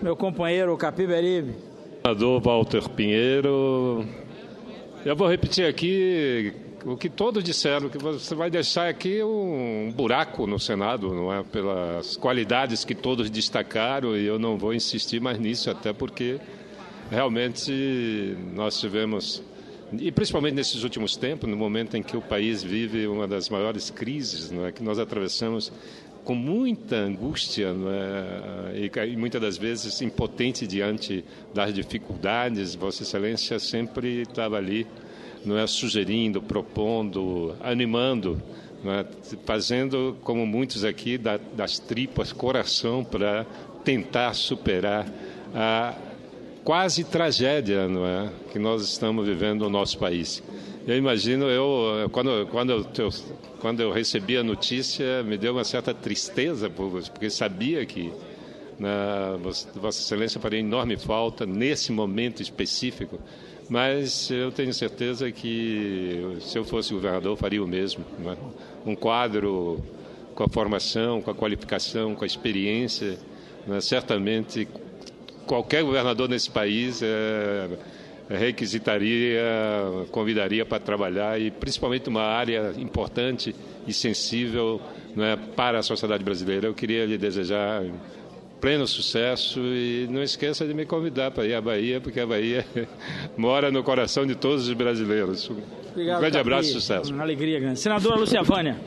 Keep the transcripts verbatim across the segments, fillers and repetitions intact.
meu companheiro Capiberibe. Senador Walter Pinheiro, eu vou repetir aqui o que todos disseram, que você vai deixar aqui um buraco no Senado, não é? Pelas qualidades que todos destacaram, e eu não vou insistir mais nisso, até porque realmente nós tivemos, e principalmente nesses últimos tempos, no momento em que o país vive uma das maiores crises, não é? Que nós atravessamos com muita angústia, não é? E, e muitas das vezes impotente diante das dificuldades. Vossa Excelência sempre estava ali, não é, sugerindo, propondo, animando, não é, fazendo, como muitos aqui, da, das tripas coração para tentar superar a quase tragédia, não é, que nós estamos vivendo no nosso país. Eu imagino, eu, quando, quando, eu, quando eu recebi a notícia, me deu uma certa tristeza, porque sabia que na, Vossa Excelência faria enorme falta nesse momento específico, mas eu tenho certeza que, se eu fosse governador, faria o mesmo. Não é? Um quadro com a formação, com a qualificação, com a experiência, não é? Certamente qualquer governador nesse país é, requisitaria, convidaria para trabalhar, e principalmente uma área importante e sensível, não é, para a sociedade brasileira. Eu queria lhe desejar pleno sucesso e não esqueça de me convidar para ir à Bahia, porque a Bahia mora no coração de todos os brasileiros. Obrigado, um grande Capi. abraço e sucesso. Uma alegria grande. Senadora Lúcia Vânia.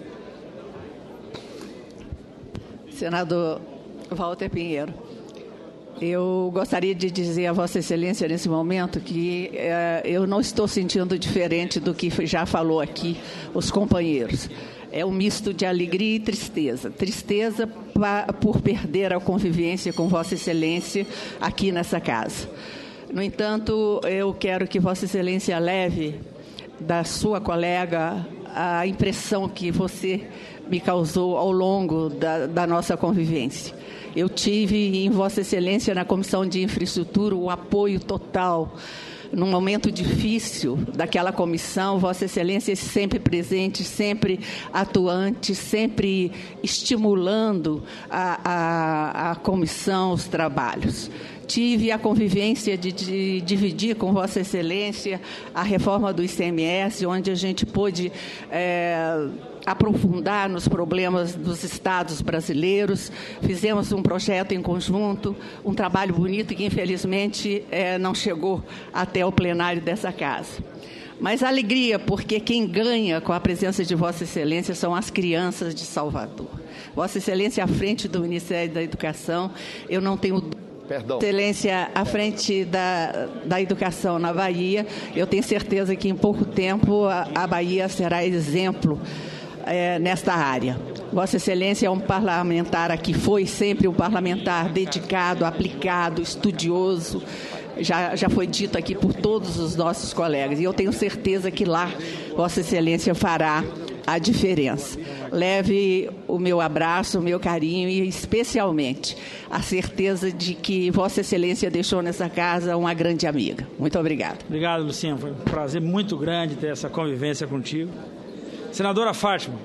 Senador Walter Pinheiro, eu gostaria de dizer a Vossa Excelência nesse momento que eh, eu não estou sentindo diferente do que já falou aqui os companheiros. É um misto de alegria e tristeza. Tristeza pa, por perder a convivência com Vossa Excelência aqui nessa casa. No entanto, eu quero que Vossa Excelência leve da sua colega a impressão que você me causou ao longo da, da nossa convivência. Eu tive em Vossa Excelência, na Comissão de Infraestrutura, o apoio total. Num momento difícil daquela comissão, Vossa Excelência sempre presente, sempre atuante, sempre estimulando a, a, a comissão, os trabalhos. Tive a convivência de, de dividir com Vossa Excelência a reforma do I C M S, onde a gente pôde é, aprofundar nos problemas dos estados brasileiros. Fizemos um projeto em conjunto, um trabalho bonito que, infelizmente, é, não chegou até o plenário dessa casa. Mas alegria, porque quem ganha com a presença de Vossa Excelência são as crianças de Salvador. Vossa Excelência, à frente do Ministério da Educação, eu não tenho Perdão. Excelência, à frente da, da educação na Bahia, eu tenho certeza que em pouco tempo a, a Bahia será exemplo é, nesta área. Vossa Excelência é um parlamentar aqui, foi sempre um parlamentar dedicado, aplicado, estudioso, já, já foi dito aqui por todos os nossos colegas, e eu tenho certeza que lá Vossa Excelência fará a diferença. Leve o meu abraço, o meu carinho e, especialmente, a certeza de que Vossa Excelência deixou nessa casa uma grande amiga. Muito obrigada. Obrigado, Luciano. Foi um prazer muito grande ter essa convivência contigo. Senadora Fátima.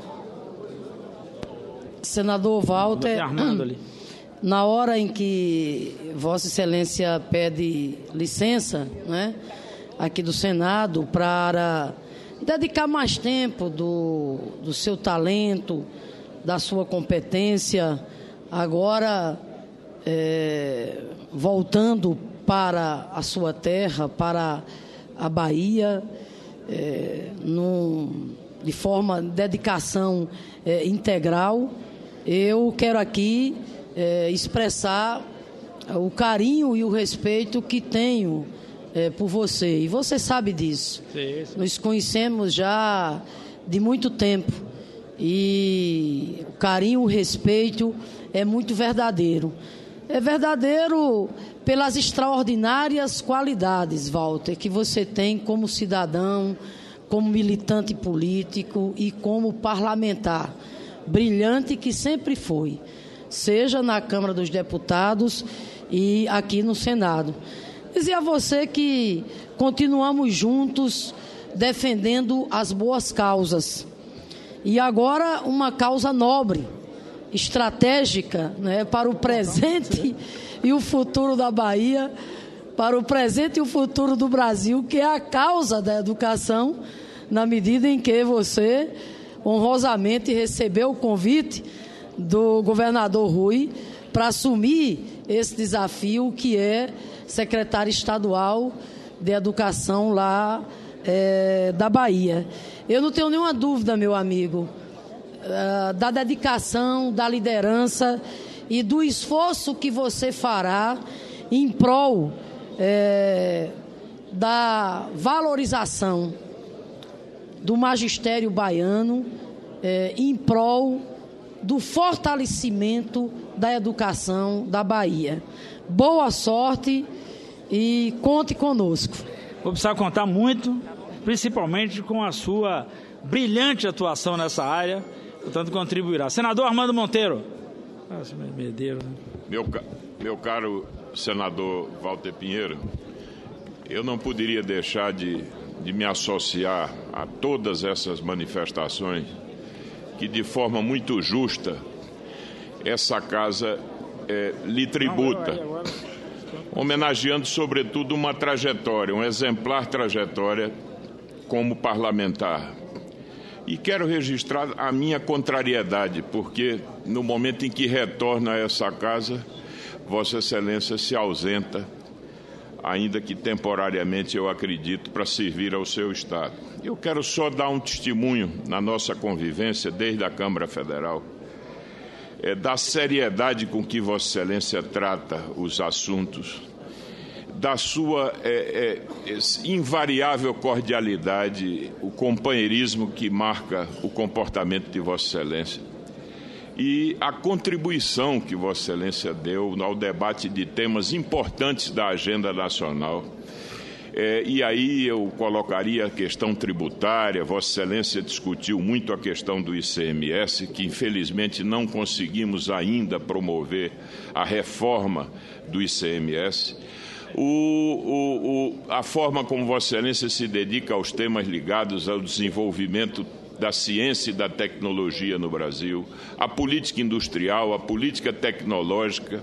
Senador Walter, Armando ali. Na hora em que Vossa Excelência pede licença, né, aqui do Senado, para dedicar mais tempo do, do seu talento, da sua competência, agora é, voltando para a sua terra, para a Bahia, é, num, de forma, dedicação é, integral, eu quero aqui é, expressar o carinho e o respeito que tenho É, por você, e você sabe disso. Sim, sim. Nos conhecemos já de muito tempo e o carinho, o respeito é muito verdadeiro. É verdadeiro pelas extraordinárias qualidades, Walter, que você tem como cidadão, como militante político e como parlamentar brilhante que sempre foi, seja na Câmara dos Deputados e aqui no Senado. Dizer a você que continuamos juntos defendendo as boas causas. E agora uma causa nobre, estratégica, né, para o presente e o futuro da Bahia, para o presente e o futuro do Brasil, que é a causa da educação, na medida em que você honrosamente recebeu o convite do governador Rui para assumir esse desafio, que é secretário estadual de educação lá é, da Bahia. Eu não tenho nenhuma dúvida, meu amigo, uh, da dedicação, da liderança e do esforço que você fará em prol é, da valorização do magistério baiano, é, em prol do fortalecimento da educação da Bahia. Boa sorte e conte conosco. Vou precisar contar muito, principalmente com a sua brilhante atuação nessa área, portanto contribuirá. Senador Armando Monteiro. Nossa, Medeiro, né? Meu, meu caro senador Walter Pinheiro, eu não poderia deixar de, de me associar a todas essas manifestações que, de forma muito justa, essa casa é, lhe tributa, homenageando, sobretudo, uma trajetória, uma exemplar trajetória como parlamentar. E quero registrar a minha contrariedade, porque no momento em que retorno a essa casa, Vossa Excelência se ausenta, ainda que temporariamente, eu acredito, para servir ao seu Estado. Eu quero só dar um testemunho na nossa convivência desde a Câmara Federal, é, da seriedade com que Vossa Excelência trata os assuntos, da sua é, é, invariável cordialidade, o companheirismo que marca o comportamento de Vossa Excelência e a contribuição que Vossa Excelência deu ao debate de temas importantes da agenda nacional. É, e aí eu colocaria a questão tributária. Vossa Excelência discutiu muito a questão do I C M S, que infelizmente não conseguimos ainda promover a reforma do I C M S. O, o, o, a forma como Vossa Excelência se dedica aos temas ligados ao desenvolvimento da ciência e da tecnologia no Brasil, a política industrial, a política tecnológica.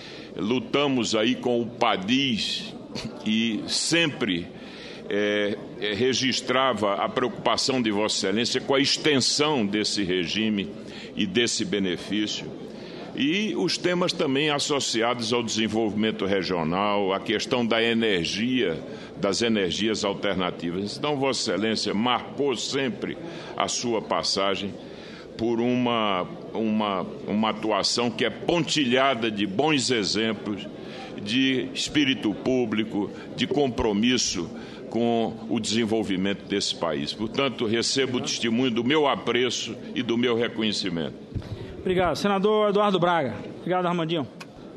Lutamos aí com o PADIS e sempre é, é, registrava a preocupação de Vossa Excelência com a extensão desse regime e desse benefício. E os temas também associados ao desenvolvimento regional, a questão da energia, das energias alternativas. Então, Vossa Excelência marcou sempre a sua passagem por uma, uma, uma atuação que é pontilhada de bons exemplos, de espírito público, de compromisso com o desenvolvimento desse país. Portanto, recebo o testemunho do meu apreço e do meu reconhecimento. Obrigado. Senador Eduardo Braga. Obrigado, Armandinho.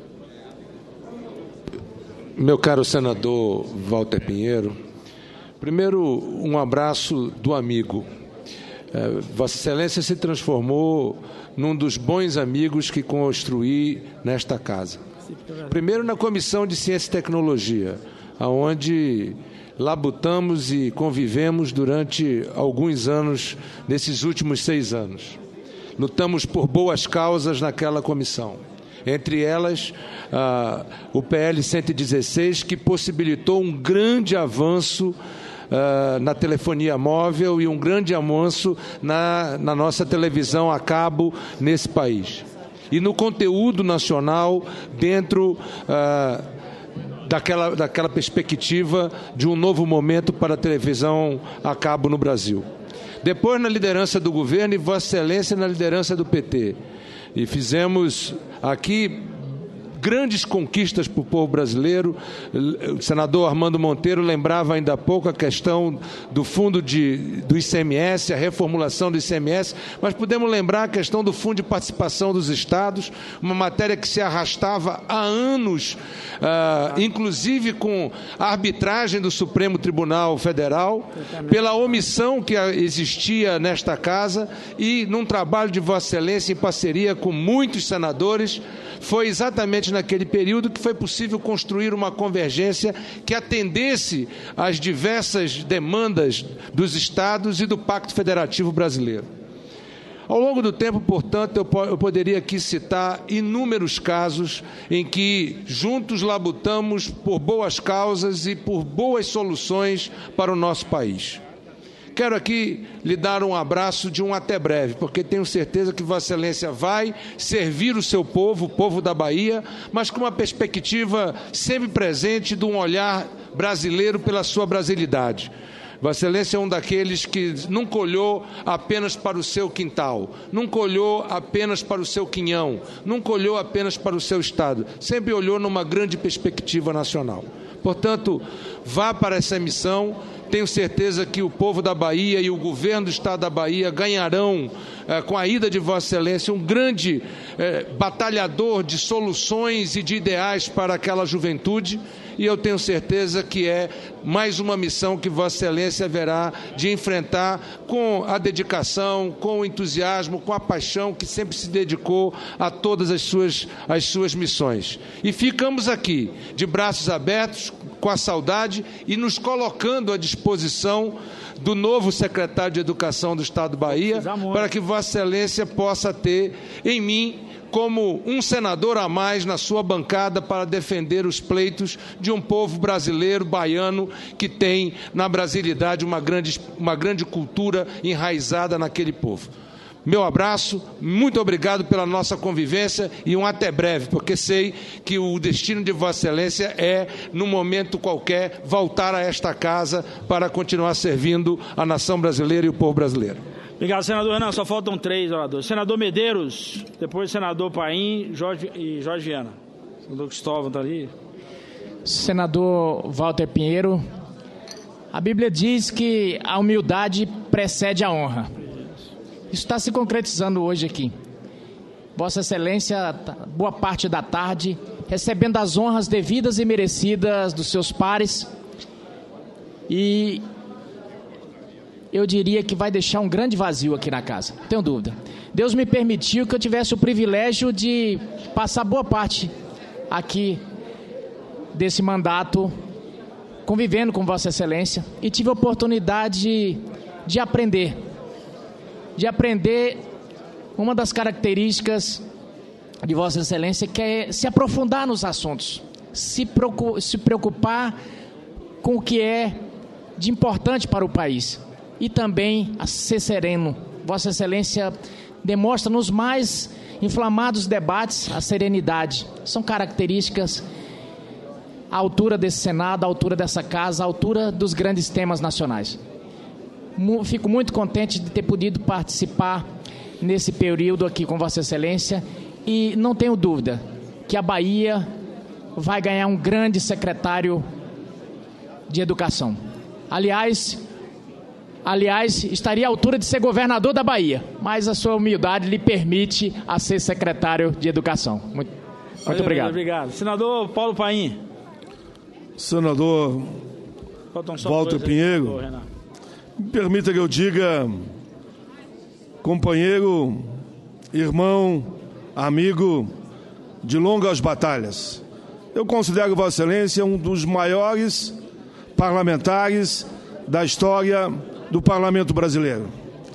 Meu caro senador Walter Pinheiro, primeiro um abraço do amigo. É, Vossa Excelência se transformou num dos bons amigos que construí nesta casa. Primeiro na Comissão de Ciência e Tecnologia, onde labutamos e convivemos durante alguns anos, nesses últimos seis anos. Lutamos por boas causas naquela comissão. Entre elas, ah, o P L cento e dezesseis, que possibilitou um grande avanço ah, na telefonia móvel e um grande avanço na, na nossa televisão a cabo nesse país. E no conteúdo nacional, dentro ah, daquela, daquela perspectiva de um novo momento para a televisão a cabo no Brasil. Depois na liderança do governo e Vossa Excelência na liderança do P T. E fizemos aqui grandes conquistas para o povo brasileiro. O senador Armando Monteiro lembrava ainda há pouco a questão do fundo de, do I C M S, a reformulação do I C M S, mas podemos lembrar a questão do fundo de participação dos estados, uma matéria que se arrastava há anos, ah, inclusive com a arbitragem do Supremo Tribunal Federal, pela omissão que existia nesta casa e num trabalho de Vossa Excelência em parceria com muitos senadores. Foi exatamente naquele período que foi possível construir uma convergência que atendesse às diversas demandas dos estados e do Pacto Federativo Brasileiro. Ao longo do tempo, portanto, eu, po- eu poderia aqui citar inúmeros casos em que juntos labutamos por boas causas e por boas soluções para o nosso país. Quero aqui lhe dar um abraço de um até breve, porque tenho certeza que Vossa Excelência vai servir o seu povo, o povo da Bahia, mas com uma perspectiva sempre presente de um olhar brasileiro pela sua brasilidade. Vossa Excelência é um daqueles que nunca olhou apenas para o seu quintal, nunca olhou apenas para o seu quinhão, nunca olhou apenas para o seu estado, sempre olhou numa grande perspectiva nacional. Portanto, vá para essa missão. Tenho certeza que o povo da Bahia e o governo do estado da Bahia ganharão, eh, com a ida de Vossa Excelência, um grande eh, batalhador de soluções e de ideais para aquela juventude, e eu tenho certeza que é mais uma missão que Vossa Excelência haverá de enfrentar com a dedicação, com o entusiasmo, com a paixão que sempre se dedicou a todas as suas, as suas missões. E ficamos aqui, de braços abertos, com a saudade e nos colocando à disposição do novo secretário de Educação do Estado da Bahia, para que Vossa Excelência possa ter em mim como um senador a mais na sua bancada para defender os pleitos de um povo brasileiro, baiano, que tem na brasilidade uma grande, uma grande cultura enraizada naquele povo. Meu abraço, muito obrigado pela nossa convivência e um até breve, porque sei que o destino de Vossa Excelência é, num momento qualquer, voltar a esta casa para continuar servindo a nação brasileira e o povo brasileiro. Obrigado, senador Renan. Só faltam três oradores. Senador Medeiros, depois senador Paim Jorge, e Jorge Viana. Senador Cristóvão está ali. Senador Walter Pinheiro, a Bíblia diz que a humildade precede a honra. Isso está se concretizando hoje aqui. Vossa Excelência, boa parte da tarde, recebendo as honras devidas e merecidas dos seus pares. E eu diria que vai deixar um grande vazio aqui na casa, não tenho dúvida. Deus me permitiu que eu tivesse o privilégio de passar boa parte aqui desse mandato convivendo com Vossa Excelência e tive a oportunidade de aprender, de aprender uma das características de Vossa Excelência, que é se aprofundar nos assuntos, se preocupar com o que é de importante para o país e também a ser sereno. Vossa Excelência demonstra nos mais inflamados debates a serenidade. São características à altura desse Senado, à altura dessa casa, à altura dos grandes temas nacionais. Fico muito contente de ter podido participar nesse período aqui com Vossa Excelência e não tenho dúvida que a Bahia vai ganhar um grande secretário de Educação. Aliás, aliás, estaria à altura de ser governador da Bahia, mas a sua humildade lhe permite a ser secretário de Educação. Muito, muito Valeu, obrigado. Obrigado. Senador Paulo Paim. Senador Walter Pinheiro, me permita que eu diga, companheiro, irmão, amigo de longas batalhas. Eu considero Vossa Excelência um dos maiores parlamentares da história do Parlamento brasileiro.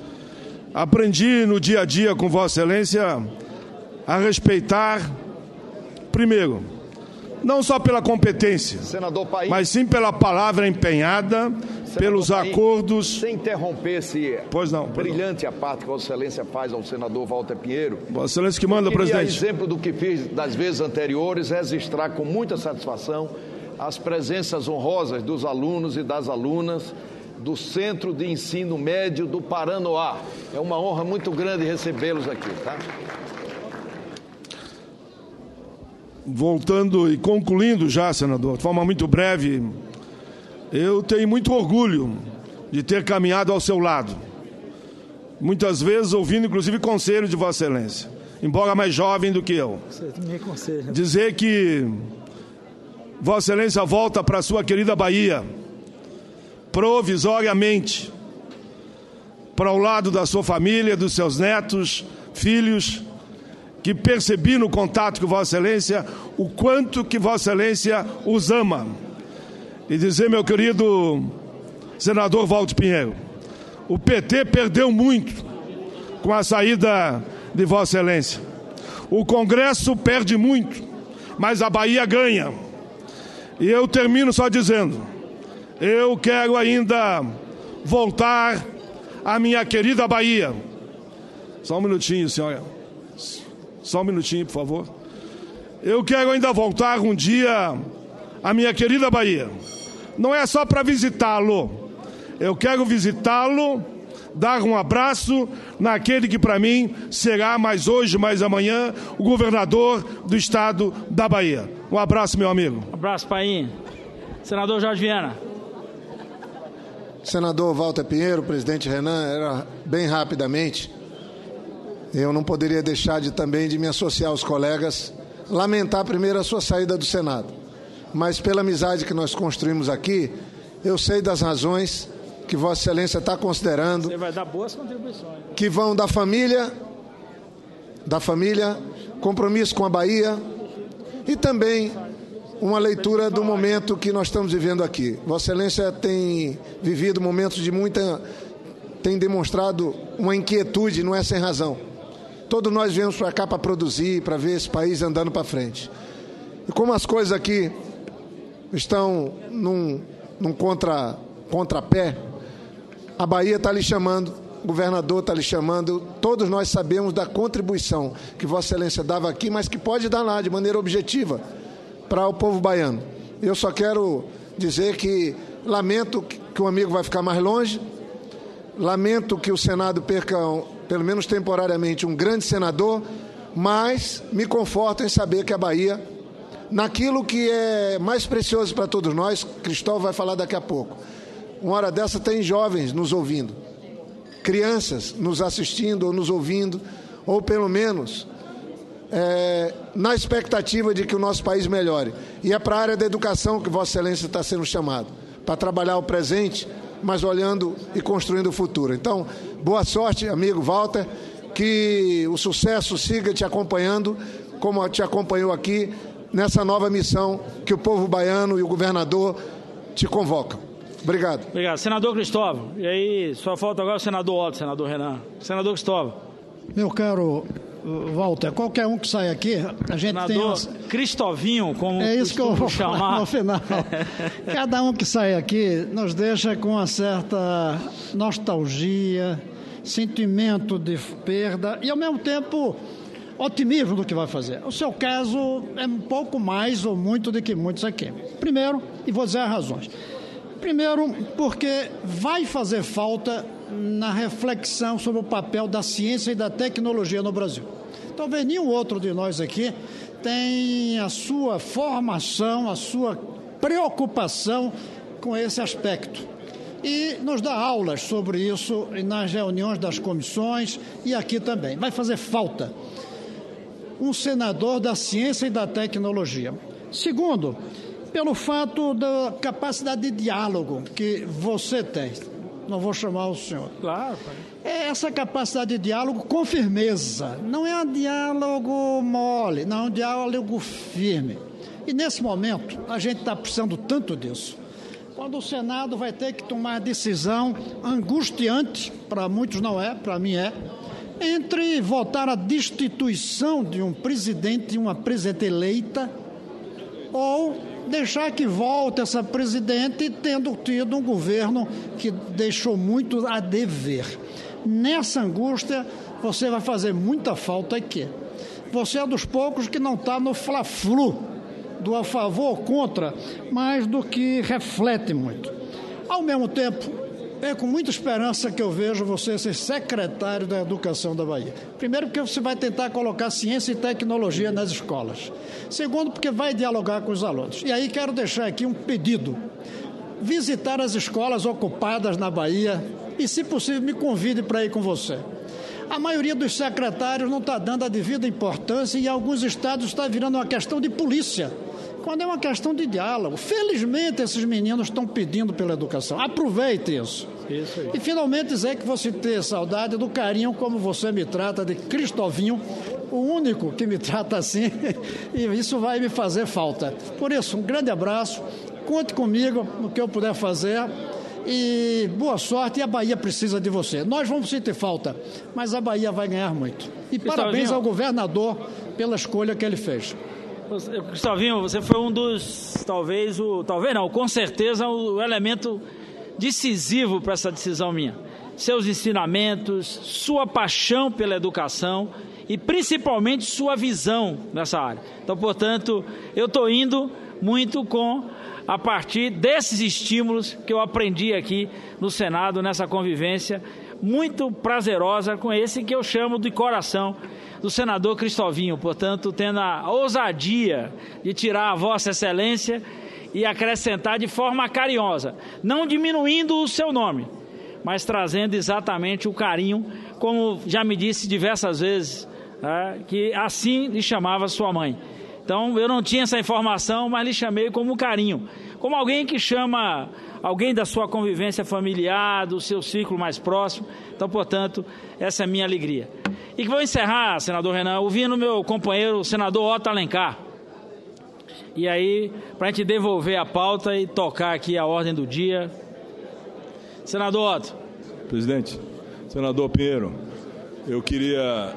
Aprendi no dia a dia com Vossa Excelência a respeitar, primeiro, não só pela competência, mas sim pela palavra empenhada, senador pelos Paim, acordos... Sem interromper esse pois não, pois brilhante não. a parte que Vossa Excelência faz ao senador Walter Pinheiro. Vossa Excelência que manda, queria, presidente. exemplo do que fiz das vezes anteriores, registrar com muita satisfação as presenças honrosas dos alunos e das alunas do Centro de Ensino Médio do Paranoá. É uma honra muito grande recebê-los aqui, tá? Voltando e concluindo já, senador, de forma muito breve, eu tenho muito orgulho de ter caminhado ao seu lado. Muitas vezes ouvindo, inclusive, conselho de Vossa Excelência, embora mais jovem do que eu. Você me aconselha. Dizer que Vossa Excelência volta para a sua querida Bahia, provisoriamente, para o lado da sua família, dos seus netos, filhos, que percebi no contato com Vossa Excelência o quanto que Vossa Excelência os ama. E dizer, meu querido senador Walter Pinheiro, o P T perdeu muito com a saída de Vossa Excelência. O Congresso perde muito, mas a Bahia ganha. E eu termino só dizendo, eu quero ainda voltar à minha querida Bahia. Só um minutinho, senhora. Só um minutinho, por favor. Eu quero ainda voltar um dia à minha querida Bahia. Não é só para visitá-lo. Eu quero visitá-lo, dar um abraço naquele que para mim será mais hoje, mais amanhã, o governador do estado da Bahia. Um abraço, meu amigo. Um abraço, Paim. Senador Jorge Viana. Senador Walter Pinheiro, presidente Renan, era bem rapidamente. Eu não poderia deixar de também de me associar aos colegas, lamentar primeiro a sua saída do Senado. Mas pela amizade que nós construímos aqui, eu sei das razões que Vossa Excelência está considerando. Você vai dar boas contribuições. Que vão da família, da família, compromisso com a Bahia e também uma leitura do momento que nós estamos vivendo aqui. Vossa Excelência tem vivido momentos de muita... tem demonstrado uma inquietude, não é sem razão. Todos nós viemos para cá para produzir, para ver esse país andando para frente. E como as coisas aqui estão num, num contra, contrapé, a Bahia está lhe chamando, o governador está lhe chamando, todos nós sabemos da contribuição que Vossa Excelência dava aqui, mas que pode dar lá de maneira objetiva para o povo baiano. Eu só quero dizer que lamento que o amigo vai ficar mais longe, lamento que o Senado perca, pelo menos temporariamente, um grande senador, mas me conforto em saber que a Bahia, naquilo que é mais precioso para todos nós, Cristóvão vai falar daqui a pouco, uma hora dessa tem jovens nos ouvindo, crianças nos assistindo ou nos ouvindo, ou pelo menos é, na expectativa de que o nosso país melhore. E é para a área da educação que Vossa Excelência está sendo chamado, para trabalhar o presente, mas olhando e construindo o futuro. Então, boa sorte, amigo Walter, que o sucesso siga te acompanhando, como te acompanhou aqui, nessa nova missão que o povo baiano e o governador te convocam. Obrigado. Obrigado. Senador Cristóvão. E aí, só falta agora o senador Otto, senador Renan. Senador Cristóvão. Meu caro Walter, qualquer um que sai aqui, a gente senador tem... Uma... Cristovinho, como é isso que eu vou chamar falar no final. Cada um que sai aqui nos deixa com uma certa nostalgia, sentimento de perda e, ao mesmo tempo, otimismo do que vai fazer. O seu caso é um pouco mais ou muito do que muitos aqui. Primeiro, e vou dizer as razões. Primeiro, porque vai fazer falta na reflexão sobre o papel da ciência e da tecnologia no Brasil. Talvez nenhum outro de nós aqui tenha a sua formação, a sua preocupação com esse aspecto. E nos dá aulas sobre isso nas reuniões das comissões e aqui também. Vai fazer falta um senador da ciência e da tecnologia. Segundo, pelo fato da capacidade de diálogo que você tem. Não vou chamar o senhor. Claro. É essa capacidade de diálogo com firmeza. Não é um diálogo mole, não é um diálogo firme. E nesse momento, a gente está precisando tanto disso. Quando o Senado vai ter que tomar decisão angustiante, para muitos não é, para mim é, entre votar a destituição de um presidente e uma presidente eleita, ou deixar que volte essa presidente tendo tido um governo que deixou muito a dever. Nessa angústia, você vai fazer muita falta aqui. Você é dos poucos que não está no fla-flu, do a favor ou contra, mas do que reflete muito. Ao mesmo tempo, é com muita esperança que eu vejo você ser secretário da Educação da Bahia. Primeiro, porque você vai tentar colocar ciência e tecnologia nas escolas. Segundo, porque vai dialogar com os alunos. E aí quero deixar aqui um pedido. Visitar as escolas ocupadas na Bahia e, se possível, me convide para ir com você. A maioria dos secretários não está dando a devida importância e em alguns estados está virando uma questão de polícia, quando é uma questão de diálogo. Felizmente, esses meninos estão pedindo pela educação. Aproveite isso. Isso aí. E, finalmente, dizer que você ter saudade do carinho como você me trata de Cristovinho, o único que me trata assim, e isso vai me fazer falta. Por isso, um grande abraço, conte comigo no que eu puder fazer e boa sorte, e a Bahia precisa de você. Nós vamos sentir falta, mas a Bahia vai ganhar muito. E parabéns ao governador pela escolha que ele fez. Cristovinho, você foi um dos, talvez, o, talvez não, com certeza o elemento decisivo para essa decisão minha. Seus ensinamentos, sua paixão pela educação e principalmente sua visão nessa área. Então, portanto, eu estou indo muito com a partir desses estímulos que eu aprendi aqui no Senado, nessa convivência muito prazerosa com esse que eu chamo de coração do senador Cristovinho, portanto, tendo a ousadia de tirar a Vossa Excelência e acrescentar de forma carinhosa, não diminuindo o seu nome, mas trazendo exatamente o carinho, como já me disse diversas vezes, é, que assim lhe chamava sua mãe. Então, eu não tinha essa informação, mas lhe chamei como carinho, como alguém que chama alguém da sua convivência familiar, do seu círculo mais próximo. Então, portanto, essa é a minha alegria. E que vou encerrar, senador Renan, ouvindo meu companheiro, o senador Otto Alencar. E aí, para a gente devolver a pauta e tocar aqui a ordem do dia. Senador Otto. Presidente, senador Pinheiro, eu queria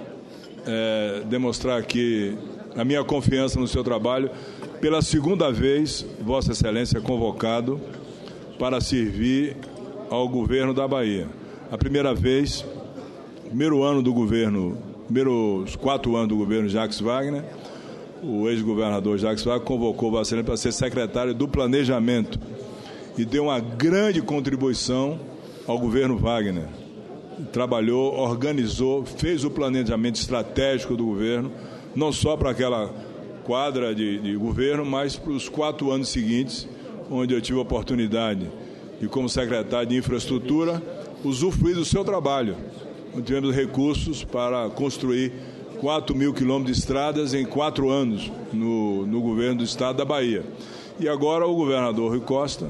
é, demonstrar aqui a minha confiança no seu trabalho. Pela segunda vez, Vossa Excelência é convocado para servir ao governo da Bahia. A primeira vez, primeiro ano do governo, primeiros quatro anos do governo Jacques Wagner, o ex-governador Jacques Wagner convocou Vossa Excelência para ser secretário do Planejamento e deu uma grande contribuição ao governo Wagner. Trabalhou, organizou, fez o planejamento estratégico do governo, não só para aquela quadra de, de governo, mas para os quatro anos seguintes, onde eu tive a oportunidade de, como secretário de Infraestrutura, usufruir do seu trabalho. Tivemos recursos para construir quatro mil quilômetros de estradas em quatro anos no, no governo do estado da Bahia. E agora o governador Rui Costa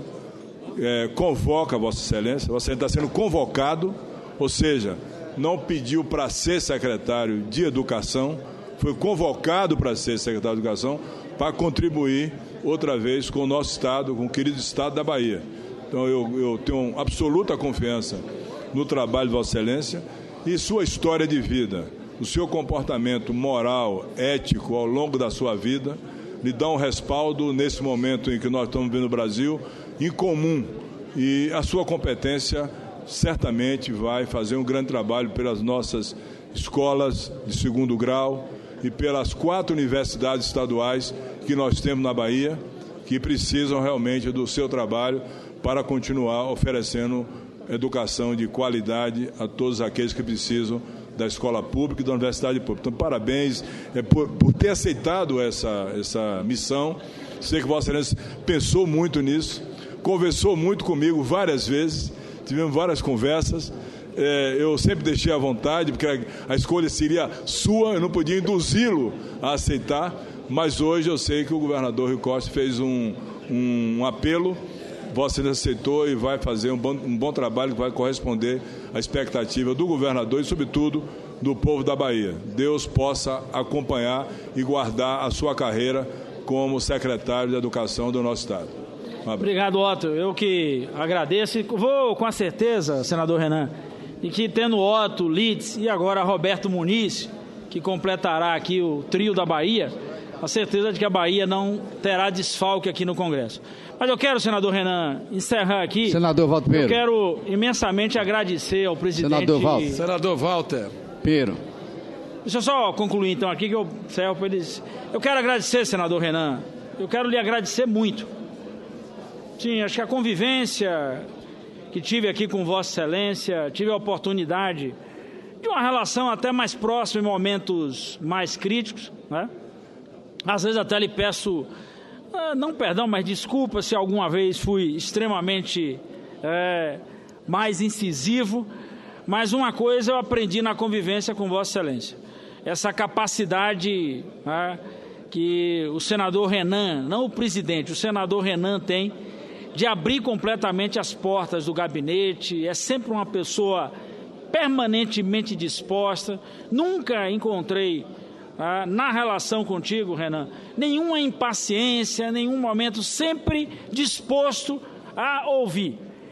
é, convoca a Vossa Excelência, Vossa Excelência está sendo convocado, ou seja, não pediu para ser secretário de Educação, foi convocado para ser secretário de Educação para contribuir outra vez com o nosso estado, com o querido estado da Bahia. Então eu, eu tenho absoluta confiança no trabalho de Vossa Excelência e sua história de vida, o seu comportamento moral, ético ao longo da sua vida, lhe dá um respaldo nesse momento em que nós estamos vivendo no Brasil, incomum. E a sua competência certamente vai fazer um grande trabalho pelas nossas escolas de segundo grau e pelas quatro universidades estaduais que nós temos na Bahia, que precisam realmente do seu trabalho para continuar oferecendo educação de qualidade a todos aqueles que precisam da escola pública e da universidade pública. Então, parabéns é, por, por ter aceitado essa, essa missão. Sei que Vossa Excelência pensou muito nisso, conversou muito comigo várias vezes, tivemos várias conversas. É, eu sempre deixei à vontade, porque a, a escolha seria sua, eu não podia induzi-lo a aceitar, mas hoje eu sei que o governador Rui Costa fez um, um, um apelo, Vossa Excelência aceitou e vai fazer um bom, um bom trabalho que vai corresponder à expectativa do governador e, sobretudo, do povo da Bahia. Deus possa acompanhar e guardar a sua carreira como secretário de Educação do nosso estado. Um Obrigado, Otto. Eu que agradeço e vou com a certeza, senador Renan, e que tendo Otto, Lides e agora Roberto Muniz, que completará aqui o trio da Bahia, a certeza de que a Bahia não terá desfalque aqui no Congresso. Mas eu quero, senador Renan, encerrar aqui. Senador Walter Pinheiro. Eu quero imensamente agradecer ao presidente... Senador Walter. Senador Walter Pinheiro. Deixa eu só concluir então aqui que eu encerro para eles. Eu quero agradecer, senador Renan. Eu quero lhe agradecer muito. Sim, acho que a convivência que tive aqui com Vossa Excelência, tive a oportunidade de uma relação até mais próxima em momentos mais críticos, né? Às vezes até lhe peço, não perdão, mas desculpa se alguma vez fui extremamente é, mais incisivo, mas uma coisa eu aprendi na convivência com Vossa Excelência, essa capacidade, né, que o senador Renan, não o presidente, o senador Renan tem de abrir completamente as portas do gabinete, é sempre uma pessoa permanentemente disposta, nunca encontrei ah, na relação contigo, Renan, nenhuma impaciência, nenhum momento, sempre disposto a ouvir.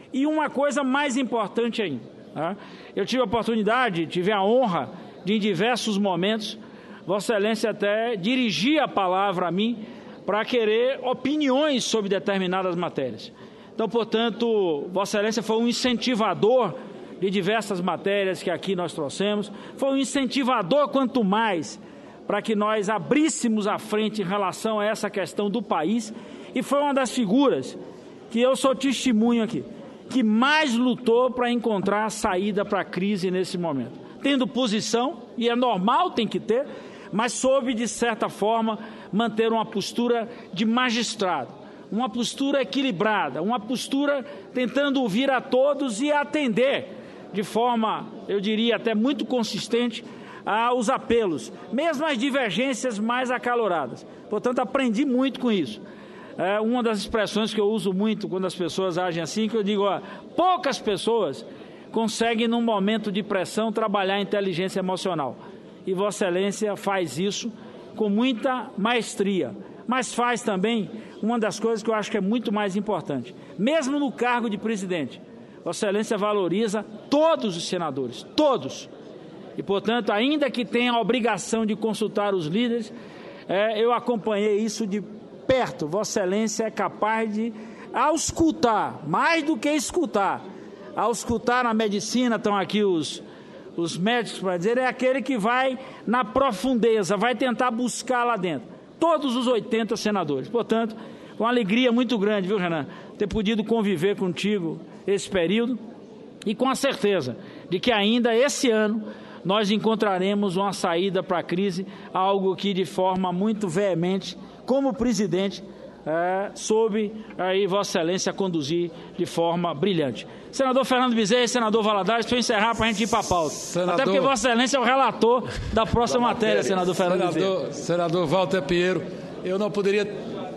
E uma coisa mais importante ainda, tá? Eu tive a oportunidade, tive a honra de, em diversos momentos, Vossa Excelência até dirigir a palavra a mim para querer opiniões sobre determinadas matérias. Então, portanto, Vossa Excelência foi um incentivador de diversas matérias que aqui nós trouxemos, foi um incentivador quanto mais para que nós abríssemos a frente em relação a essa questão do país, e foi uma das figuras que eu sou testemunho aqui, que mais lutou para encontrar a saída para a crise nesse momento. Tendo posição, e é normal, tem que ter, mas soube, de certa forma, manter uma postura de magistrado, uma postura equilibrada, uma postura tentando ouvir a todos e atender de forma, eu diria, até muito consistente aos apelos, mesmo as divergências mais acaloradas. Portanto, aprendi muito com isso. É uma das expressões que eu uso muito quando as pessoas agem assim, que eu digo, ó, poucas pessoas conseguem, num momento de pressão, trabalhar a inteligência emocional. E Vossa Excelência faz isso com muita maestria, mas faz também uma das coisas que eu acho que é muito mais importante. Mesmo no cargo de presidente, Vossa Excelência valoriza todos os senadores, todos. E, portanto, ainda que tenha a obrigação de consultar os líderes, é, eu acompanhei isso de perto. Vossa Excelência é capaz de auscultar, mais do que escutar. Auscultar na medicina, estão aqui os, os médicos para dizer, é aquele que vai na profundeza, vai tentar buscar lá dentro. Todos os oitenta senadores. Portanto, uma alegria muito grande, viu, Renan, ter podido conviver contigo esse período, e com a certeza de que ainda esse ano nós encontraremos uma saída para a crise, algo que de forma muito veemente, como presidente, é, soube aí Vossa Excelência conduzir de forma brilhante. Senador Fernando Bezerra e senador Valadares, para eu encerrar, para a gente ir para a pauta. Senador... Até porque Vossa Excelência é o relator da próxima da matéria, matéria, senador Fernando senador, Bezerra. Senador Walter Pinheiro, eu não poderia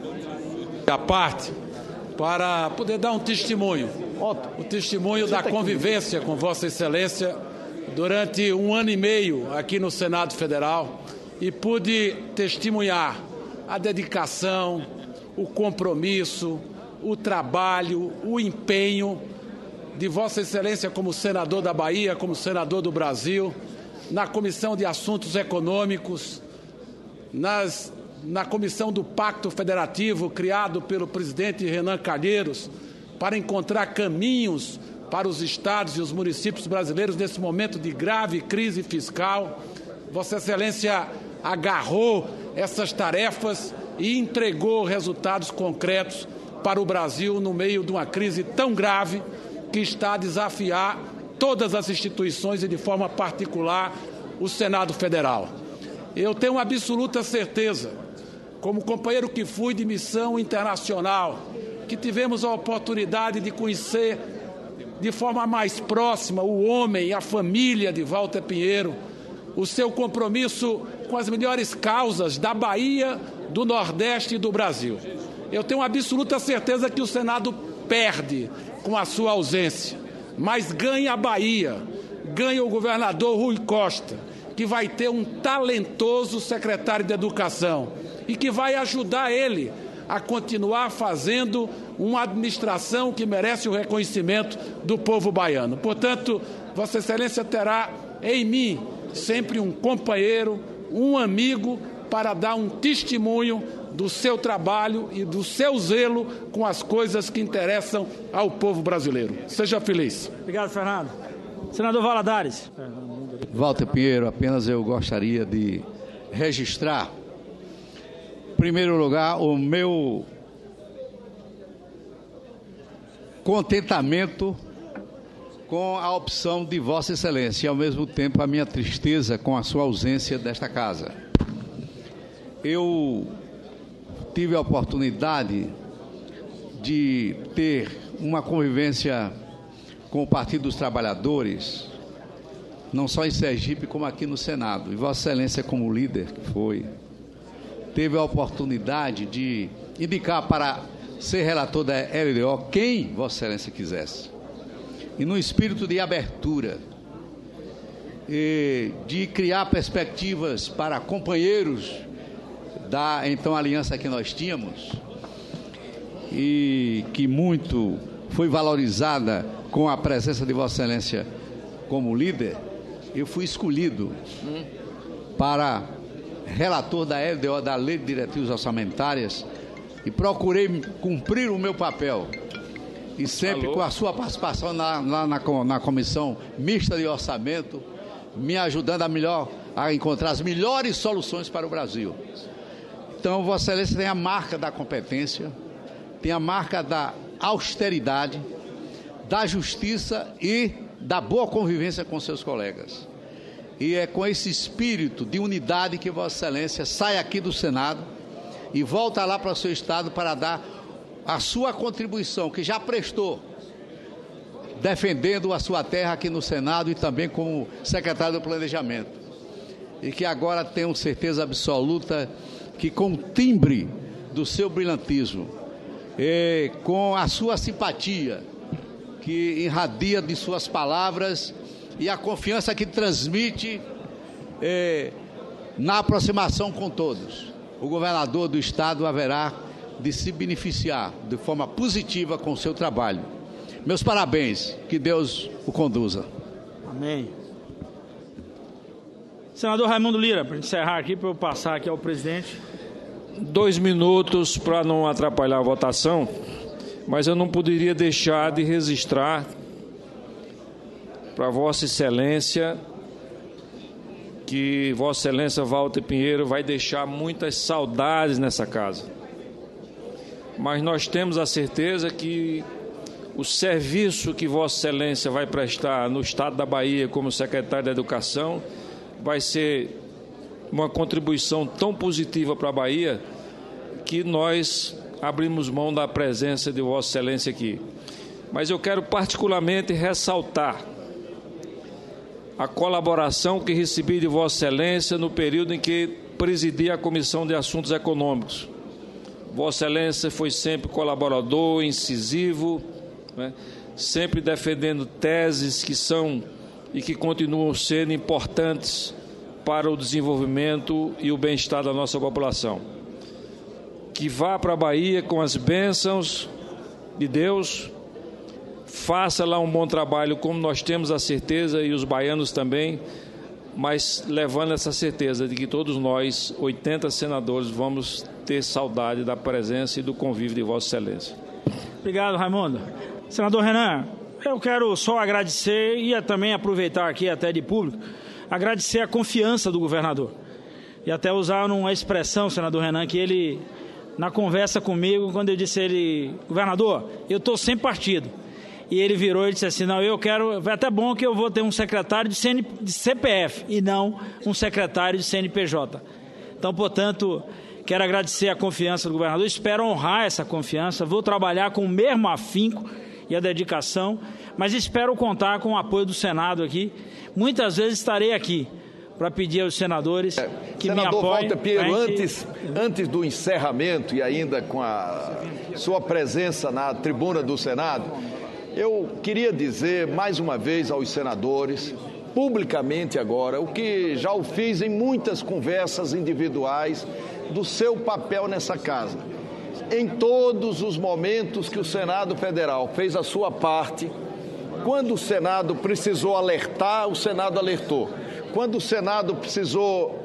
a parte para poder dar um testemunho, o testemunho da convivência com Vossa Excelência durante um ano e meio aqui no Senado Federal, e pude testemunhar a dedicação, o compromisso, o trabalho, o empenho de Vossa Excelência como senador da Bahia, como senador do Brasil, na Comissão de Assuntos Econômicos, nas, na Comissão do Pacto Federativo, criado pelo presidente Renan Calheiros, para encontrar caminhos para os estados e os municípios brasileiros nesse momento de grave crise fiscal. Vossa Excelência agarrou essas tarefas e entregou resultados concretos para o Brasil no meio de uma crise tão grave que está a desafiar todas as instituições e, de forma particular, o Senado Federal. Eu tenho absoluta certeza, como companheiro que fui de missão internacional, que tivemos a oportunidade de conhecer de forma mais próxima o homem e a família de Walter Pinheiro, o seu compromisso com as melhores causas da Bahia, do Nordeste e do Brasil. Eu tenho absoluta certeza que o Senado perde com a sua ausência, mas ganha a Bahia, ganha o governador Rui Costa, que vai ter um talentoso secretário de Educação e que vai ajudar ele a continuar fazendo uma administração que merece o reconhecimento do povo baiano. Portanto, Vossa Excelência terá em mim sempre um companheiro, um amigo, para dar um testemunho do seu trabalho e do seu zelo com as coisas que interessam ao povo brasileiro. Seja feliz. Obrigado, Fernando. Senador Valadares. Walter Pinheiro, apenas eu gostaria de registrar, em primeiro lugar, o meu contentamento com a opção de Vossa Excelência e, ao mesmo tempo, a minha tristeza com a sua ausência desta casa. Eu tive a oportunidade de ter uma convivência com o Partido dos Trabalhadores, não só em Sergipe, como aqui no Senado. E Vossa Excelência, como líder que foi, teve a oportunidade de indicar para ser relator da L D O quem Vossa Excelência quisesse. E no espírito de abertura, e de criar perspectivas para companheiros da então aliança que nós tínhamos, e que muito foi valorizada com a presença de Vossa Excelência como líder, eu fui escolhido para relator da L D O, da Lei de Diretrizes Orçamentárias, e procurei cumprir o meu papel. E sempre Alô? com a sua participação lá na, na, na Comissão Mista de Orçamento, me ajudando a, melhor, a encontrar as melhores soluções para o Brasil. Então, Vossa Excelência tem a marca da competência, tem a marca da austeridade, da justiça e da boa convivência com seus colegas. E é com esse espírito de unidade que Vossa Excelência sai aqui do Senado e volta lá para o seu Estado para dar a sua contribuição, que já prestou, defendendo a sua terra aqui no Senado e também como secretário do Planejamento. E que agora tenho certeza absoluta que com o timbre do seu brilhantismo, e com a sua simpatia, que irradia de suas palavras e a confiança que transmite eh, na aproximação com todos, o governador do Estado haverá de se beneficiar de forma positiva com o seu trabalho. Meus parabéns, que Deus o conduza. Amém. Senador Raimundo Lira, para encerrar aqui, para eu passar aqui ao presidente. Dois minutos para não atrapalhar a votação, mas eu não poderia deixar de registrar para Vossa Excelência que Vossa Excelência Walter Pinheiro vai deixar muitas saudades nessa casa. Mas nós temos a certeza que o serviço que Vossa Excelência vai prestar no Estado da Bahia como secretário da Educação vai ser uma contribuição tão positiva para a Bahia que nós abrimos mão da presença de Vossa Excelência aqui. Mas eu quero particularmente ressaltar a colaboração que recebi de Vossa Excelência no período em que presidi a Comissão de Assuntos Econômicos. Vossa Excelência foi sempre colaborador, incisivo, né? Sempre defendendo teses que são e que continuam sendo importantes para o desenvolvimento e o bem-estar da nossa população. Que vá para a Bahia com as bênçãos de Deus, faça lá um bom trabalho, como nós temos a certeza, e os baianos também, mas levando essa certeza de que todos nós, oitenta senadores, vamos ter saudade da presença e do convívio de Vossa Excelência. Obrigado, Raimundo. Senador Renan, eu quero só agradecer e também aproveitar aqui até de público, agradecer a confiança do governador. E até usar uma expressão, senador Renan, que ele, na conversa comigo, quando eu disse a ele, governador, eu estou sem partido. E ele virou e disse assim, não, eu quero, é até bom que eu vou ter um secretário de, C N, de C P F e não um secretário de C N P J. Então, portanto, quero agradecer a confiança do governador, espero honrar essa confiança, vou trabalhar com o mesmo afinco e a dedicação, mas espero contar com o apoio do Senado aqui. Muitas vezes estarei aqui para pedir aos senadores que Senador me apoiem. Walter Pinheiro, gente... antes, antes do encerramento e ainda com a sua presença na tribuna do Senado, eu queria dizer mais uma vez aos senadores, publicamente agora, o que já o fiz em muitas conversas individuais, do seu papel nessa casa. Em todos os momentos que o Senado Federal fez a sua parte, quando o Senado precisou alertar, o Senado alertou. Quando o Senado precisou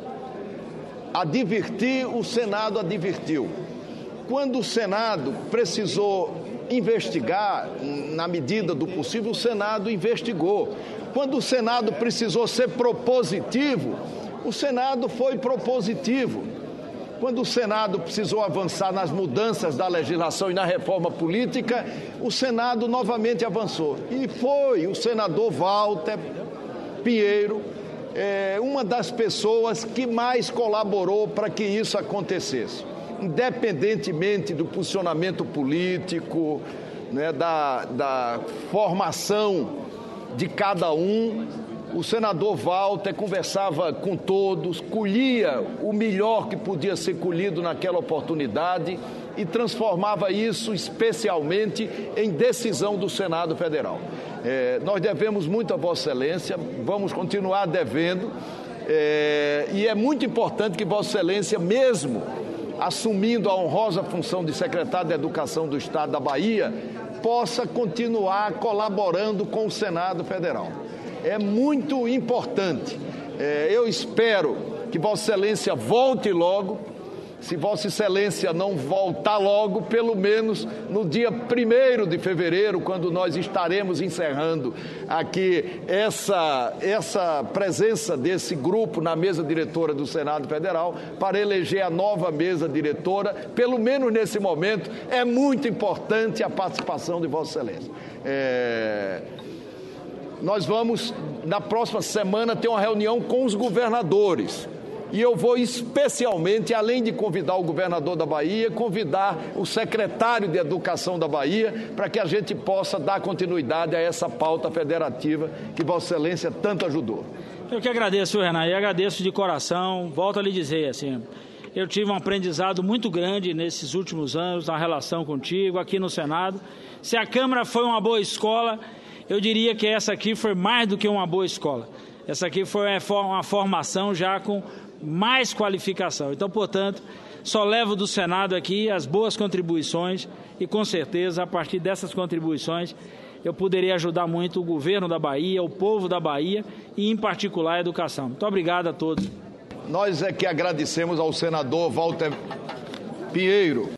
advertir, o Senado advertiu. Quando o Senado precisou investigar, na medida do possível, o Senado investigou. Quando o Senado precisou ser propositivo, o Senado foi propositivo. Quando o Senado precisou avançar nas mudanças da legislação e na reforma política, o Senado novamente avançou. E foi o senador Walter Pinheiro é, uma das pessoas que mais colaborou para que isso acontecesse. Independentemente do posicionamento político, né, da, da formação de cada um, o senador Walter conversava com todos, colhia o melhor que podia ser colhido naquela oportunidade e transformava isso especialmente em decisão do Senado Federal. É, nós devemos muito a Vossa Excelência, vamos continuar devendo, é, e é muito importante que Vossa Excelência, mesmo assumindo a honrosa função de secretário de Educação do Estado da Bahia, possa continuar colaborando com o Senado Federal. É muito importante. É, eu espero que Vossa Excelência volte logo. Se Vossa Excelência não voltar logo, pelo menos no dia primeiro de fevereiro, quando nós estaremos encerrando aqui essa, essa presença desse grupo na mesa diretora do Senado Federal, para eleger a nova mesa diretora, pelo menos nesse momento, é muito importante a participação de Vossa Excelência. É... Nós vamos, na próxima semana, ter uma reunião com os governadores. E eu vou especialmente, além de convidar o governador da Bahia, convidar o secretário de Educação da Bahia, para que a gente possa dar continuidade a essa pauta federativa que Vossa Excelência tanto ajudou. Eu que agradeço, Renan, e agradeço de coração. Volto a lhe dizer, assim, eu tive um aprendizado muito grande nesses últimos anos na relação contigo, aqui no Senado. Se a Câmara foi uma boa escola, eu diria que essa aqui foi mais do que uma boa escola. Essa aqui foi uma formação já com mais qualificação. Então, portanto, só levo do Senado aqui as boas contribuições e, com certeza, a partir dessas contribuições, eu poderia ajudar muito o governo da Bahia, o povo da Bahia e, em particular, a educação. Muito obrigado a todos. Nós é que agradecemos ao senador Walter Pinheiro.